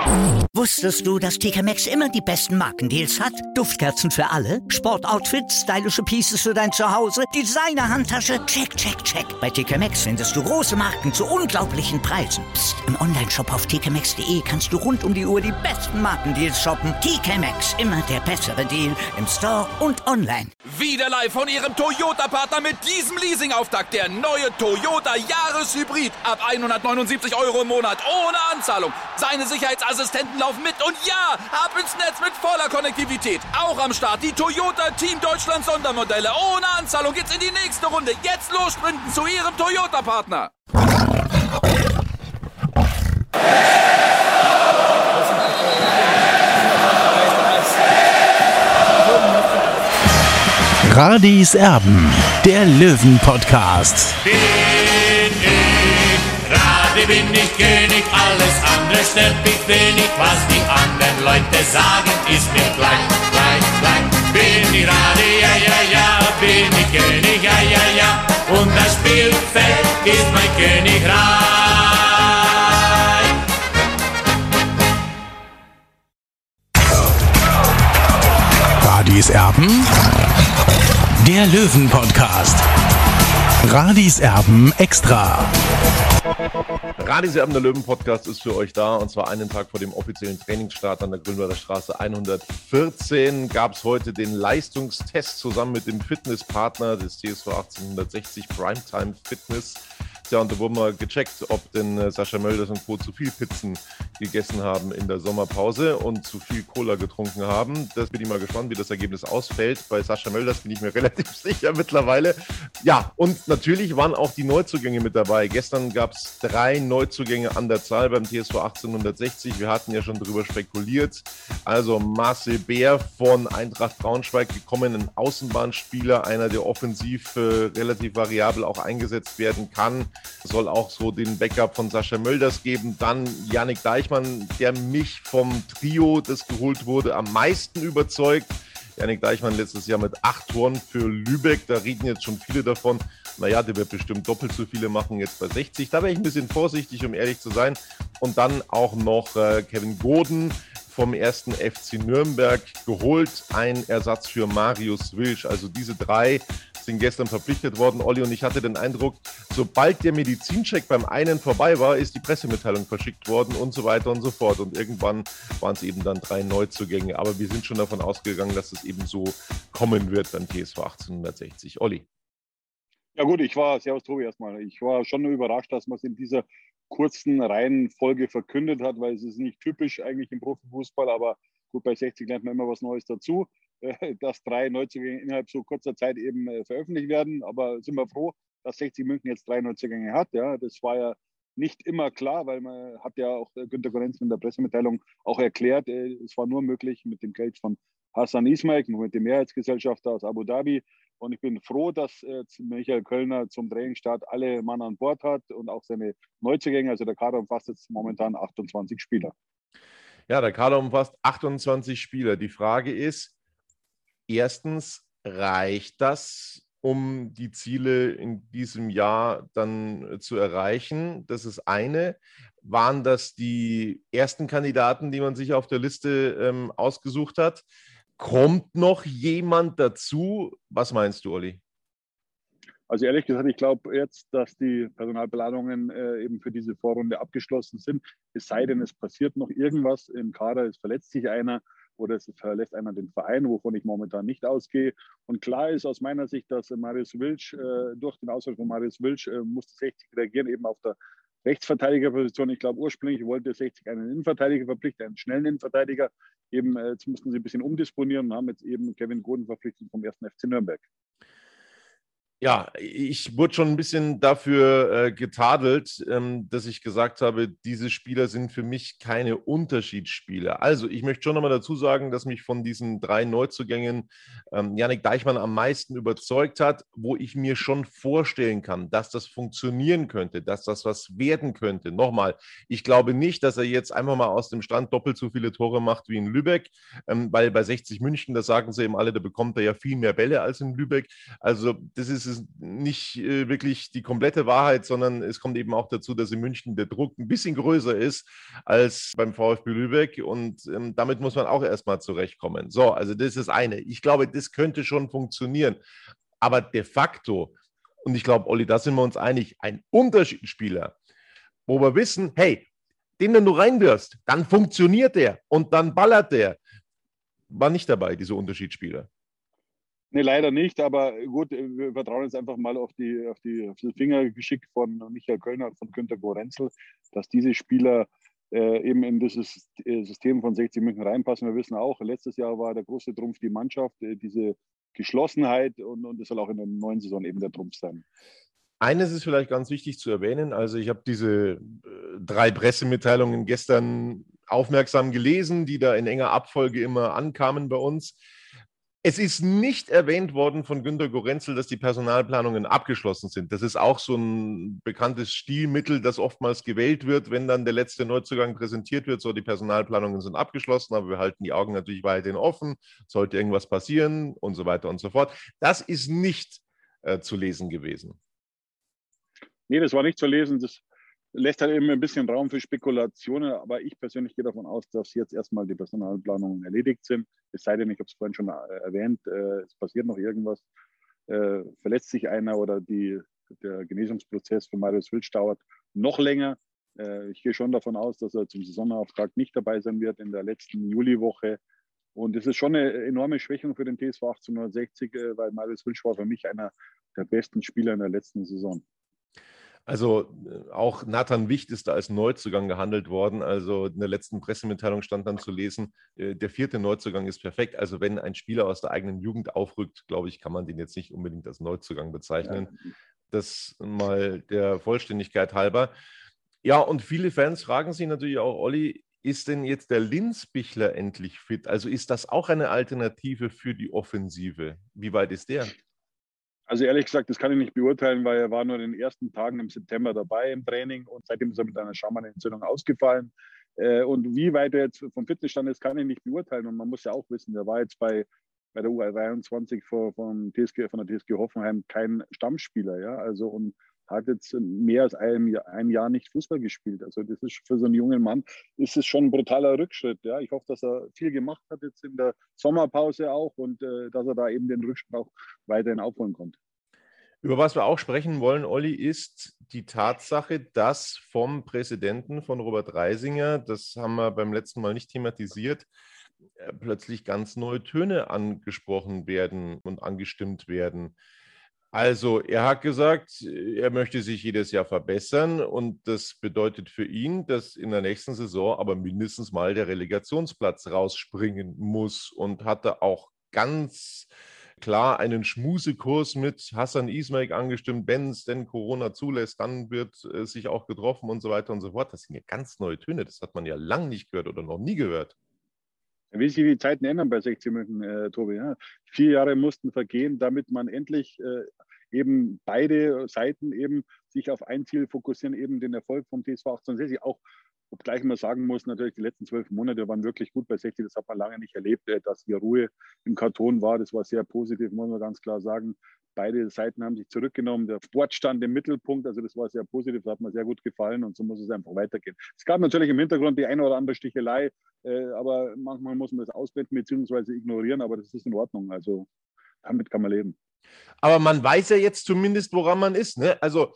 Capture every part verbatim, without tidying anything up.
Wusstest du, dass T K Maxx immer die besten Markendeals hat? Duftkerzen für alle, Sportoutfits, stylische Pieces für dein Zuhause, Designer-Handtasche, check, check, check. Bei T K Maxx findest du große Marken zu unglaublichen Preisen. Psst. Im Onlineshop auf t k maxx punkt d e kannst du rund um die Uhr die besten Markendeals shoppen. T K Maxx, immer der bessere Deal im Store und online. Wieder live von Ihrem Toyota-Partner mit diesem Leasing-Auftakt. Der neue Toyota Jahreshybrid. Ab hundertneunundsiebzig Euro im Monat. Ohne Anzahlung. Seine Sicherheitsassistenten laufen mit. Und ja, ab ins Netz mit voller Konnektivität. Auch am Start die Toyota Team Deutschland Sondermodelle. Ohne Anzahlung geht's in die nächste Runde. Jetzt los sprinten zu Ihrem Toyota-Partner. Radis Erben, der Löwen-Podcast. Bin ich, Radi bin ich König, alles andere stört mich wenig. Was die anderen Leute sagen, ist mir gleich, gleich, gleich. Bin ich Radi, ja, ja, ja, bin ich König, ja, ja, ja. Und das Spielfeld ist mein Königreich. Radis Erben, der Löwen-Podcast. Radis Erben extra. Radis Erben, der Löwen-Podcast ist für euch da, und zwar einen Tag vor dem offiziellen Trainingsstart an der Grünwalder Straße hundertvierzehn gab es heute den Leistungstest zusammen mit dem Fitnesspartner des T S V achtzehnhundertsechzig, Primetime Fitness. Ja, und da wurden mal gecheckt, ob denn äh, Sascha Mölders und Co. zu viel Pizzen gegessen haben in der Sommerpause und zu viel Cola getrunken haben. Das bin ich mal gespannt, wie das Ergebnis ausfällt. Bei Sascha Mölders bin ich mir relativ sicher mittlerweile. Ja, und natürlich waren auch die Neuzugänge mit dabei. Gestern gab es drei Neuzugänge an der Zahl beim T S V achtzehnhundertsechzig. Wir hatten ja schon darüber spekuliert. Also Marcel Bär von Eintracht Braunschweig gekommen, ein Außenbahnspieler, einer, der offensiv äh, relativ variabel auch eingesetzt werden kann. Soll auch so den Backup von Sascha Mölders geben. Dann Yannick Deichmann, der mich vom Trio, das geholt wurde, am meisten überzeugt. Yannick Deichmann letztes Jahr mit acht Toren für Lübeck. Da reden jetzt schon viele davon. Naja, der wird bestimmt doppelt so viele machen jetzt bei sechzig. Da wäre ich ein bisschen vorsichtig, um ehrlich zu sein. Und dann auch noch äh, Kevin Goden vom ersten F C Nürnberg geholt. Ein Ersatz für Marius Wilsch. Also diese drei sind gestern verpflichtet worden, Olli, und ich hatte den Eindruck, sobald der Medizincheck beim einen vorbei war, ist die Pressemitteilung verschickt worden und so weiter und so fort. Und irgendwann waren es eben dann drei Neuzugänge. Aber wir sind schon davon ausgegangen, dass es eben so kommen wird beim T S V achtzehnhundertsechzig. Olli. Ja gut, ich war, servus Tobi erstmal, ich war schon überrascht, dass man es in dieser kurzen Reihenfolge verkündet hat, weil es ist nicht typisch eigentlich im Profifußball, aber gut, bei sechzig lernt man immer was Neues dazu, dass drei Neuzugänge innerhalb so kurzer Zeit eben veröffentlicht werden, aber sind wir froh, dass sechzig München jetzt drei Neuzugänge hat. Ja, das war ja nicht immer klar, weil man hat ja auch Günter Gorenz in der Pressemitteilung auch erklärt, es war nur möglich mit dem Geld von Hassan Ismail, mit dem Mehrheitsgesellschafter aus Abu Dhabi. Und ich bin froh, dass äh, Michael Kölner zum Trainingsstart alle Mann an Bord hat und auch seine Neuzugänge. Also der Kader umfasst jetzt momentan achtundzwanzig Spieler. Ja, der Kader umfasst achtundzwanzig Spieler. Die Frage ist, erstens, reicht das, um die Ziele in diesem Jahr dann zu erreichen? Das ist eine. Waren das die ersten Kandidaten, die man sich auf der Liste ähm, ausgesucht hat? Kommt noch jemand dazu? Was meinst du, Olli? Also ehrlich gesagt, ich glaube jetzt, dass die Personalplanungen äh, eben für diese Vorrunde abgeschlossen sind. Es sei denn, es passiert noch irgendwas im Kader, es verletzt sich einer oder es verlässt einer den Verein, wovon ich momentan nicht ausgehe. Und klar ist aus meiner Sicht, dass Marius Wilsch, äh, durch den Ausfall von Marius Wilsch, äh, musste sechzig reagieren, eben auf der Rechtsverteidigerposition. Ich glaube, ursprünglich wollte sechzig einen Innenverteidiger verpflichten, einen schnellen Innenverteidiger. Eben, äh, jetzt mussten sie ein bisschen umdisponieren und haben jetzt eben Kevin Goden verpflichtet vom ersten F C Nürnberg. Ja, ich wurde schon ein bisschen dafür äh, getadelt, ähm, dass ich gesagt habe, diese Spieler sind für mich keine Unterschiedsspieler. Also ich möchte schon nochmal dazu sagen, dass mich von diesen drei Neuzugängen ähm, Yannick Deichmann am meisten überzeugt hat, wo ich mir schon vorstellen kann, dass das funktionieren könnte, dass das was werden könnte. Nochmal, ich glaube nicht, dass er jetzt einfach mal aus dem Stand doppelt so viele Tore macht wie in Lübeck, ähm, weil bei sechzig München, das sagen sie eben alle, da bekommt er ja viel mehr Bälle als in Lübeck. Also das ist ist nicht äh, wirklich die komplette Wahrheit, sondern es kommt eben auch dazu, dass in München der Druck ein bisschen größer ist als beim VfB Lübeck und ähm, damit muss man auch erstmal zurechtkommen. So, also das ist das eine. Ich glaube, das könnte schon funktionieren, aber de facto, und ich glaube, Olli, da sind wir uns einig, ein Unterschiedsspieler, wo wir wissen, hey, den, wenn du reinwirfst, dann funktioniert der und dann ballert der, war nicht dabei, diese Unterschiedsspieler. Nee, leider nicht, aber gut, wir vertrauen jetzt einfach mal auf die, auf die, auf das Fingergeschick von Michael Kölner und von Günter Gorenzel, dass diese Spieler äh, eben in dieses System von sechzig München reinpassen. Wir wissen auch, letztes Jahr war der große Trumpf die Mannschaft, äh, diese Geschlossenheit und, und das soll auch in der neuen Saison eben der Trumpf sein. Eines ist vielleicht ganz wichtig zu erwähnen, also ich habe diese äh, drei Pressemitteilungen gestern aufmerksam gelesen, die da in enger Abfolge immer ankamen bei uns. Es ist nicht erwähnt worden von Günter Gorenzel, dass die Personalplanungen abgeschlossen sind. Das ist auch so ein bekanntes Stilmittel, das oftmals gewählt wird, wenn dann der letzte Neuzugang präsentiert wird. So, die Personalplanungen sind abgeschlossen, aber wir halten die Augen natürlich weiterhin offen. Sollte irgendwas passieren und so weiter und so fort. Das ist nicht äh, zu lesen gewesen. Nee, das war nicht zu lesen. Das lässt halt eben ein bisschen Raum für Spekulationen. Aber ich persönlich gehe davon aus, dass jetzt erstmal die Personalplanungen erledigt sind. Es sei denn, ich habe es vorhin schon erwähnt, äh, es passiert noch irgendwas. Äh, verletzt sich einer oder die, der Genesungsprozess von Marius Wilsch dauert noch länger. Äh, ich gehe schon davon aus, dass er zum Saisonauftakt nicht dabei sein wird in der letzten Juliwoche. Und es ist schon eine enorme Schwächung für den T S V achtzehnhundertsechzig, äh, weil Marius Wilsch war für mich einer der besten Spieler in der letzten Saison. Also auch Nathan Wicht ist da als Neuzugang gehandelt worden. Also in der letzten Pressemitteilung stand dann zu lesen, der vierte Neuzugang ist perfekt. Also wenn ein Spieler aus der eigenen Jugend aufrückt, glaube ich, kann man den jetzt nicht unbedingt als Neuzugang bezeichnen. Ja. Das mal der Vollständigkeit halber. Ja, und viele Fans fragen sich natürlich auch, Olli, ist denn jetzt der Linzbichler endlich fit? Also ist das auch eine Alternative für die Offensive? Wie weit ist der? Also ehrlich gesagt, das kann ich nicht beurteilen, weil er war nur in den ersten Tagen im September dabei im Training und seitdem ist er mit einer Schammanentzündung ausgefallen. Und wie weit er jetzt vom Fitnessstand ist, kann ich nicht beurteilen. Und man muss ja auch wissen, der war jetzt bei, bei der U dreiundzwanzig von, von, T S G, von der T S G Hoffenheim kein Stammspieler. Ja? Also, und hat jetzt mehr als ein, ein Jahr nicht Fußball gespielt. Also das ist für so einen jungen Mann ist es schon ein brutaler Rückschritt. Ja? Ich hoffe, dass er viel gemacht hat jetzt in der Sommerpause auch und äh, dass er da eben den Rückschritt auch weiterhin aufholen konnte. Über was wir auch sprechen wollen, Olli, ist die Tatsache, dass vom Präsidenten von Robert Reisinger, das haben wir beim letzten Mal nicht thematisiert, plötzlich ganz neue Töne angesprochen werden und angestimmt werden. Also er hat gesagt, er möchte sich jedes Jahr verbessern und das bedeutet für ihn, dass in der nächsten Saison aber mindestens mal der Relegationsplatz rausspringen muss und hatte auch ganz klar einen Schmusekurs mit Hassan Ismail angestimmt, wenn es denn Corona zulässt, dann wird äh, sich auch getroffen und so weiter und so fort. Das sind ja ganz neue Töne, das hat man ja lang nicht gehört oder noch nie gehört. Wie sich die Zeiten ändern bei sechzig München, äh, Tobi. Ja. Vier Jahre mussten vergehen, damit man endlich äh, eben beide Seiten eben sich auf ein Ziel fokussieren, eben den Erfolg vom T S V achtzehnhundertsechzig. Auch, obgleich man sagen muss, natürlich die letzten zwölf Monate waren wirklich gut bei sechzig. Das hat man lange nicht erlebt, äh, dass hier Ruhe im Karton war. Das war sehr positiv, muss man ganz klar sagen. Beide Seiten haben sich zurückgenommen. Der Sport stand im Mittelpunkt. Also das war sehr positiv. Das hat mir sehr gut gefallen. Und so muss es einfach weitergehen. Es gab natürlich im Hintergrund die eine oder andere Stichelei. Äh, aber manchmal muss man das ausblenden bzw. ignorieren. Aber das ist in Ordnung. Also damit kann man leben. Aber man weiß ja jetzt zumindest, woran man ist. Ne? Also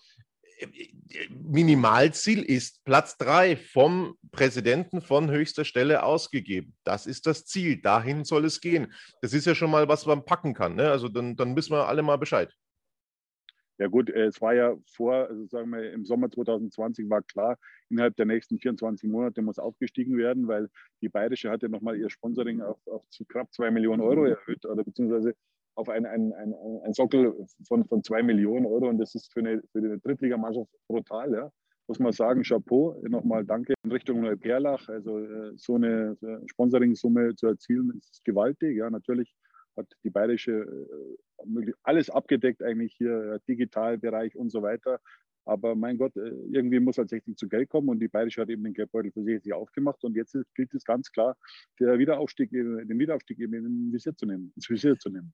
Minimalziel ist Platz drei vom Präsidenten von höchster Stelle ausgegeben. Das ist das Ziel. Dahin soll es gehen. Das ist ja schon mal, was man packen kann. Ne? Also dann, dann wissen wir alle mal Bescheid. Ja gut, es war ja vor, also sagen wir im Sommer zwanzig zwanzig war klar, innerhalb der nächsten vierundzwanzig Monate muss aufgestiegen werden, weil die Bayerische hatte nochmal ihr Sponsoring auf, auf zu knapp zwei Millionen Euro erhöht oder beziehungsweise auf einen ein, ein, ein Sockel von, von zwei Millionen Euro und das ist für eine, für eine Drittligamannschaft brutal, ja. Muss man sagen, Chapeau, nochmal danke in Richtung Neuperlach, also äh, so eine Sponsoring-Summe zu erzielen, ist gewaltig, ja, natürlich hat die Bayerische äh, alles abgedeckt eigentlich hier, Digitalbereich und so weiter, aber mein Gott, äh, irgendwie muss halt sechzig zu Geld kommen und die Bayerische hat eben den Geldbeutel für sich aufgemacht und jetzt gilt es ganz klar, der Wiederaufstieg, den Wiederaufstieg eben in Visier zu nehmen, ins Visier zu nehmen.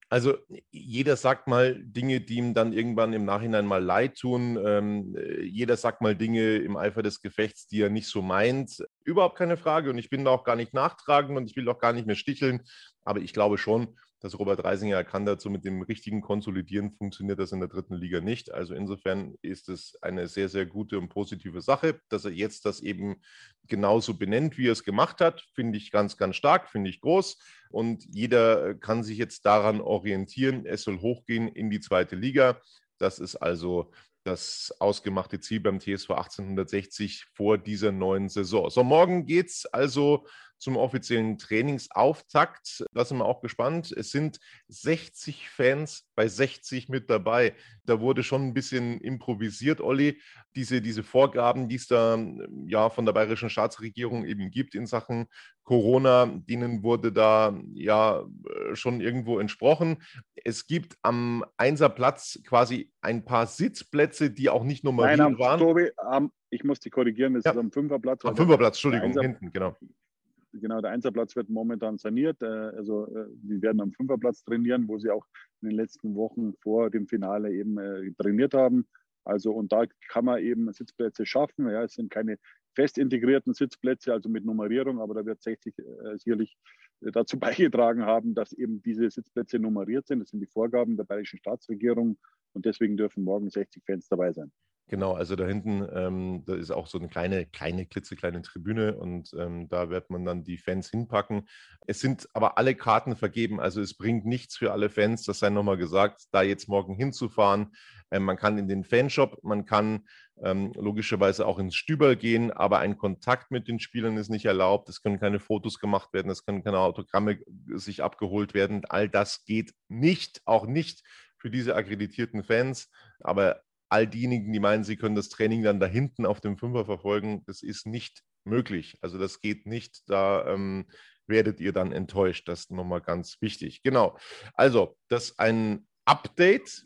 Also jeder sagt mal Dinge, die ihm dann irgendwann im Nachhinein mal leid tun. Ähm, jeder sagt mal Dinge im Eifer des Gefechts, die er nicht so meint. Überhaupt keine Frage. Und ich bin da auch gar nicht nachtragend und ich will auch gar nicht mehr sticheln. Aber ich glaube schon, dass Robert Reisinger erkannt hat, so mit dem richtigen Konsolidieren funktioniert das in der dritten Liga nicht. Also insofern ist es eine sehr, sehr gute und positive Sache, dass er jetzt das eben genauso benennt, wie er es gemacht hat. Finde ich ganz, ganz stark, finde ich groß. Und jeder kann sich jetzt daran orientieren. Es soll hochgehen in die zweite Liga. Das ist also das ausgemachte Ziel beim T S V achtzehnhundertsechzig vor dieser neuen Saison. So, morgen geht es also zum offiziellen Trainingsauftakt. Da sind wir auch gespannt. Es sind sechzig Fans bei sechzig mit dabei. Da wurde schon ein bisschen improvisiert, Olli. Diese, diese Vorgaben, die es da ja von der bayerischen Staatsregierung eben gibt in Sachen Corona, denen wurde da ja schon irgendwo entsprochen. Es gibt am Einserplatz quasi ein paar Sitzplätze, die auch nicht nummeriert Nein, am, waren. Tobi, am, ich muss dich korrigieren, das Ja. ist am Fünferplatz. Am Fünferplatz, Entschuldigung, Einser, hinten, genau. Genau, der Einserplatz wird momentan saniert. Also die werden am Fünferplatz trainieren, wo sie auch in den letzten Wochen vor dem Finale eben trainiert haben. Also und da kann man eben Sitzplätze schaffen. Ja, es sind keine fest integrierten Sitzplätze, also mit Nummerierung, aber da wird sechzig äh, sicherlich dazu beigetragen haben, dass eben diese Sitzplätze nummeriert sind. Das sind die Vorgaben der bayerischen Staatsregierung und deswegen dürfen morgen sechzig Fans dabei sein. Genau, also da hinten, ähm, da ist auch so eine kleine, kleine, klitzekleine Tribüne und ähm, da wird man dann die Fans hinpacken. Es sind aber alle Karten vergeben, also es bringt nichts für alle Fans, das sei nochmal gesagt, da jetzt morgen hinzufahren. Ähm, man kann in den Fanshop, man kann ähm, logischerweise auch ins Stüberl gehen, aber ein Kontakt mit den Spielern ist nicht erlaubt. Es können keine Fotos gemacht werden, es können keine Autogramme sich abgeholt werden. All das geht nicht, auch nicht für diese akkreditierten Fans, aber all diejenigen, die meinen, sie können das Training dann da hinten auf dem Fünfer verfolgen, das ist nicht möglich. Also das geht nicht. Da ähm, werdet ihr dann enttäuscht. Das ist nochmal ganz wichtig. Genau. Also, das ist ein Update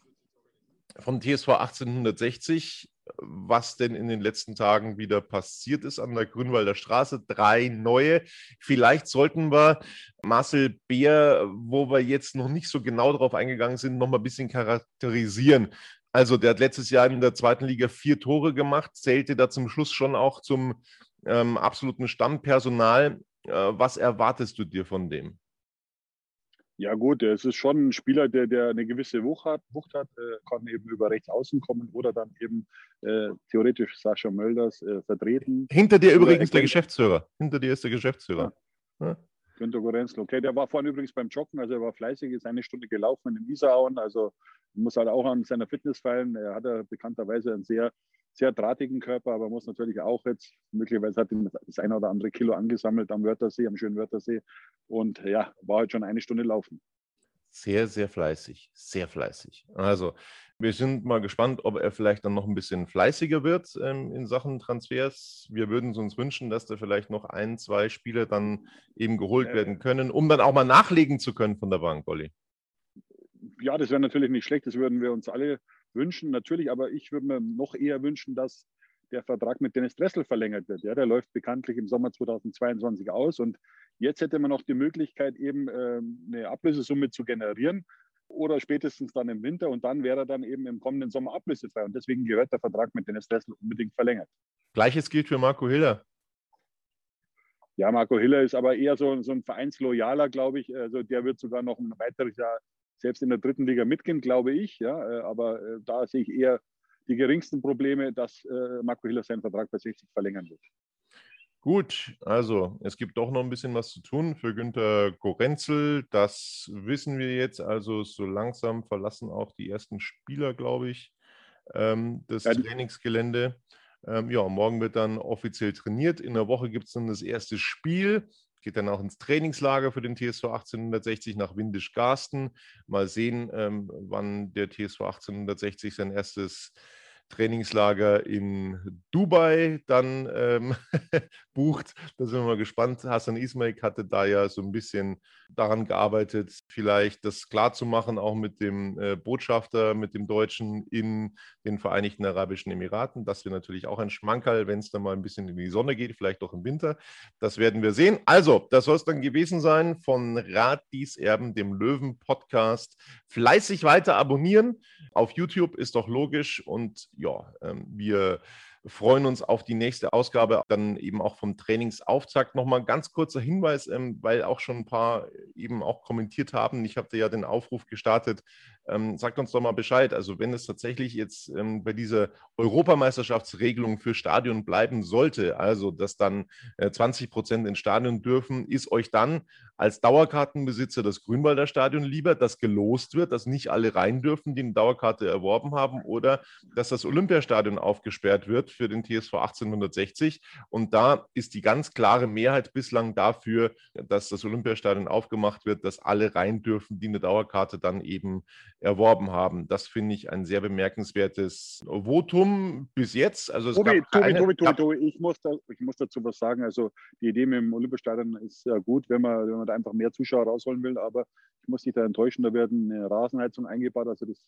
vom T S V achtzehnhundertsechzig, was denn in den letzten Tagen wieder passiert ist an der Grünwalder Straße. Drei neue. Vielleicht sollten wir Marcel Beer, wo wir jetzt noch nicht so genau darauf eingegangen sind, noch mal ein bisschen charakterisieren. Also der hat letztes Jahr in der zweiten Liga vier Tore gemacht, zählte da zum Schluss schon auch zum ähm, absoluten Stammpersonal. Äh, was erwartest du dir von dem? Ja gut, es ist schon ein Spieler, der, der eine gewisse Wucht hat, Wucht hat äh, kann eben über rechts außen kommen oder dann eben äh, theoretisch Sascha Mölders äh, vertreten. Hinter dir oder übrigens der Geschäftsführer. Hinter dir ist der Geschäftsführer. Ja. Ja. Günter Gorenzl, okay, der war vorhin übrigens beim Joggen, also er war fleißig, ist eine Stunde gelaufen in den Isarauen, also muss halt auch an seiner Fitness feilen. Er hat ja bekannterweise einen sehr, sehr drahtigen Körper, aber muss natürlich auch jetzt, möglicherweise hat ihn das eine oder andere Kilo angesammelt am Wörthersee, am schönen Wörthersee und ja, war halt schon eine Stunde laufen. Sehr, sehr fleißig, sehr fleißig. Also wir sind mal gespannt, ob er vielleicht dann noch ein bisschen fleißiger wird ähm, in Sachen Transfers. Wir würden es uns wünschen, dass da vielleicht noch ein, zwei Spieler dann eben geholt äh, werden können, um dann auch mal nachlegen zu können von der Bank, Olli. Ja, das wäre natürlich nicht schlecht, das würden wir uns alle wünschen, natürlich, aber ich würde mir noch eher wünschen, dass der Vertrag mit Dennis Dressel verlängert wird. Ja, der läuft bekanntlich im Sommer zweitausendzweiundzwanzig aus und jetzt hätte man noch die Möglichkeit, eben äh, eine Ablösesumme zu generieren oder spätestens dann im Winter und dann wäre er dann eben im kommenden Sommer ablösefrei und deswegen gehört der Vertrag mit Dennis Dressel unbedingt verlängert. Gleiches gilt für Marco Hiller. Ja, Marco Hiller ist aber eher so, so ein Vereinsloyaler, glaube ich. Also der wird sogar noch ein weiteres Jahr selbst in der dritten Liga mitgehen, glaube ich. Ja, aber äh, da sehe ich eher die geringsten Probleme, dass äh, Marco Hiller seinen Vertrag bei sechzig verlängern wird. Gut, also es gibt doch noch ein bisschen was zu tun für Günter Gorenzl. Das wissen wir jetzt. Also so langsam verlassen auch die ersten Spieler, glaube ich, ähm, das ja, Trainingsgelände. Ähm, ja, morgen wird dann offiziell trainiert. In der Woche gibt es dann das erste Spiel. Geht dann auch ins Trainingslager für den T S V achtzehnhundertsechzig nach Windisch-Garsten. Mal sehen, ähm, wann der T S V achtzehnhundertsechzig sein erstes Trainingslager in Dubai dann ähm, bucht. Da sind wir mal gespannt. Hasan İsmail hatte da ja so ein bisschen daran gearbeitet, vielleicht das klarzumachen, auch mit dem äh, Botschafter, mit dem Deutschen in den Vereinigten Arabischen Emiraten. Das wäre natürlich auch ein Schmankerl, wenn es dann mal ein bisschen in die Sonne geht, vielleicht auch im Winter. Das werden wir sehen. Also, das soll es dann gewesen sein von Radis Erben, dem Löwen-Podcast. Fleißig weiter abonnieren. Auf YouTube ist doch logisch. Und ja, ähm, wir freuen uns auf die nächste Ausgabe, dann eben auch vom Trainingsauftakt. Nochmal ganz kurzer Hinweis, ähm, weil auch schon ein paar eben auch kommentiert haben. Ich habe ja den Aufruf gestartet. Ähm, sagt uns doch mal Bescheid. Also wenn es tatsächlich jetzt ähm, bei dieser Europameisterschaftsregelung für Stadion bleiben sollte, also dass dann äh, zwanzig Prozent ins Stadion dürfen, ist euch dann als Dauerkartenbesitzer das Grünwalder Stadion lieber, dass gelost wird, dass nicht alle rein dürfen, die eine Dauerkarte erworben haben, oder dass das Olympiastadion aufgesperrt wird für den T S V achtzehnhundertsechzig. Und da ist die ganz klare Mehrheit bislang dafür, dass das Olympiastadion aufgemacht wird, dass alle rein dürfen, die eine Dauerkarte dann eben erworben haben. Das finde ich ein sehr bemerkenswertes Votum bis jetzt. Also es Tobi, gab Tobi, keine, Tobi, Tobi, Tobi, ich muss, da, ich muss dazu was sagen. Also die Idee mit dem Olympiastadion ist ja gut, wenn man, wenn man da einfach mehr Zuschauer rausholen will, aber ich muss dich da enttäuschen, da wird eine Rasenheizung eingebaut. Also das,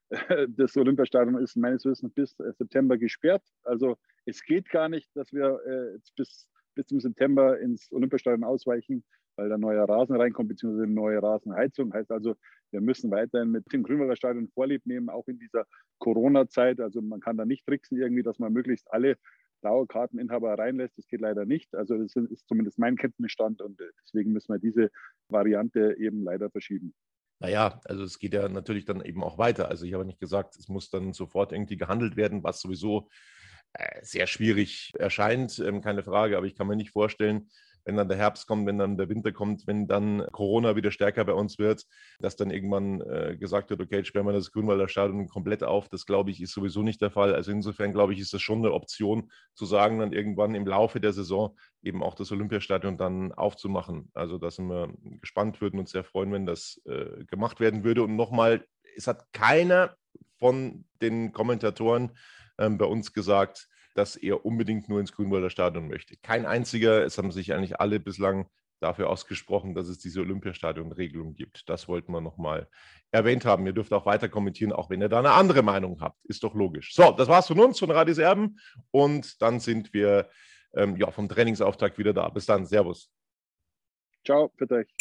das Olympiastadion ist meines Wissens bis September gesperrt. Also es geht gar nicht, dass wir äh, bis, bis zum September ins Olympiastadion ausweichen, weil da neuer Rasen reinkommt, beziehungsweise eine neue Rasenheizung. Heißt also, wir müssen weiterhin mit dem Grünwalder Stadion Vorlieb nehmen, auch in dieser Corona-Zeit. Also man kann da nicht tricksen irgendwie, dass man möglichst alle Dauerkarteninhaber reinlässt. Das geht leider nicht. Also das ist zumindest mein Kenntnisstand und deswegen müssen wir diese Variante eben leider verschieben. Naja, also es geht ja natürlich dann eben auch weiter. Also ich habe nicht gesagt, es muss dann sofort irgendwie gehandelt werden, was sowieso äh, sehr schwierig erscheint, ähm, keine Frage. Aber ich kann mir nicht vorstellen, wenn dann der Herbst kommt, wenn dann der Winter kommt, wenn dann Corona wieder stärker bei uns wird, dass dann irgendwann äh, gesagt wird, okay, jetzt sperren wir das Grünwalder Stadion komplett auf. Das, glaube ich, ist sowieso nicht der Fall. Also insofern, glaube ich, ist das schon eine Option, zu sagen, dann irgendwann im Laufe der Saison eben auch das Olympiastadion dann aufzumachen. Also da sind wir gespannt, würden uns sehr freuen, wenn das äh, gemacht werden würde. Und nochmal, es hat keiner von den Kommentatoren ähm, bei uns gesagt, dass er unbedingt nur ins Grünwalder Stadion möchte. Kein einziger, es haben sich eigentlich alle bislang dafür ausgesprochen, dass es diese Olympiastadion-Regelung gibt. Das wollten wir nochmal erwähnt haben. Ihr dürft auch weiter kommentieren, auch wenn ihr da eine andere Meinung habt. Ist doch logisch. So, das war's von uns, von Radis Erben. Und dann sind wir ähm, ja, vom Trainingsauftakt wieder da. Bis dann. Servus. Ciao, bitte euch.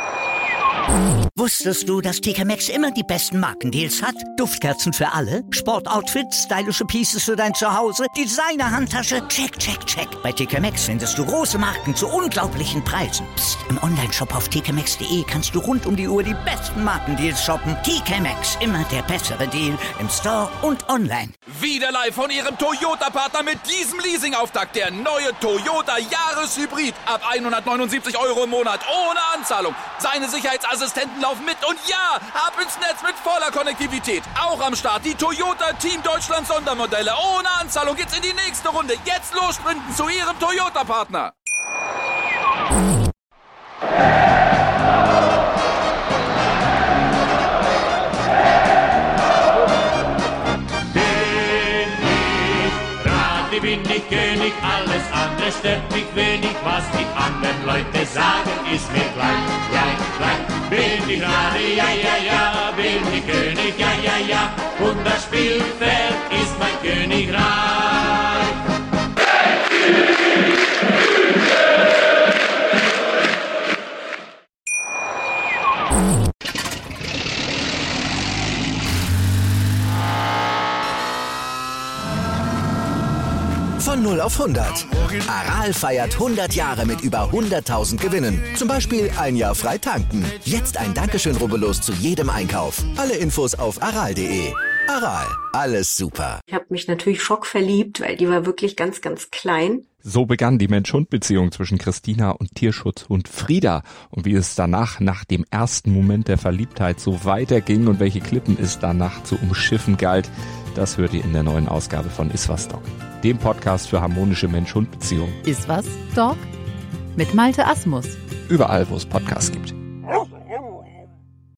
Wusstest du, dass T K Maxx immer die besten Markendeals hat? Duftkerzen für alle, Sportoutfits, stylische Pieces für dein Zuhause, Designer-Handtasche, check, check, check. Bei T K Maxx findest du große Marken zu unglaublichen Preisen. Psst. Im Onlineshop auf t k maxx punkt de kannst du rund um die Uhr die besten Markendeals shoppen. T K Maxx, immer der bessere Deal im Store und online. Wieder live von Ihrem Toyota-Partner mit diesem Leasing-Auftakt. Der neue Toyota Jahreshybrid. Ab hundertneunundsiebzig Euro im Monat ohne Anzahlung. Seine Sicherheitsassistenten laufen mit und ja, ab ins Netz mit voller Konnektivität. Auch am Start die Toyota Team Deutschland Sondermodelle. Ohne Anzahlung geht's in die nächste Runde. Jetzt los sprinten zu Ihrem Toyota-Partner. Bin ich König, alles andere stört mich wenig, was die anderen Leute sagen, ist mir gleich, gleich, gleich. Bin ich Rade, ja, ja, ja, bin ich König, ja, ja, ja, und das Spielfeld ist mein Königreich. Von null auf hundert. Aral feiert hundert Jahre mit über hunderttausend Gewinnen. Zum Beispiel ein Jahr frei tanken. Jetzt ein Dankeschön, rubbellos zu jedem Einkauf. Alle Infos auf aral punkt de. Aral, alles super. Ich habe mich natürlich schockverliebt, weil die war wirklich ganz, ganz klein. So begann die Mensch-Hund-Beziehung zwischen Christina und Tierschutzhund Frieda. Und wie es danach, nach dem ersten Moment der Verliebtheit, so weiterging und welche Klippen es danach zu umschiffen galt, das hört ihr in der neuen Ausgabe von Iswas Dog, dem Podcast für harmonische Mensch-Hund-Beziehungen. Iswas Dog? Mit Malte Asmus. Überall, wo es Podcasts gibt.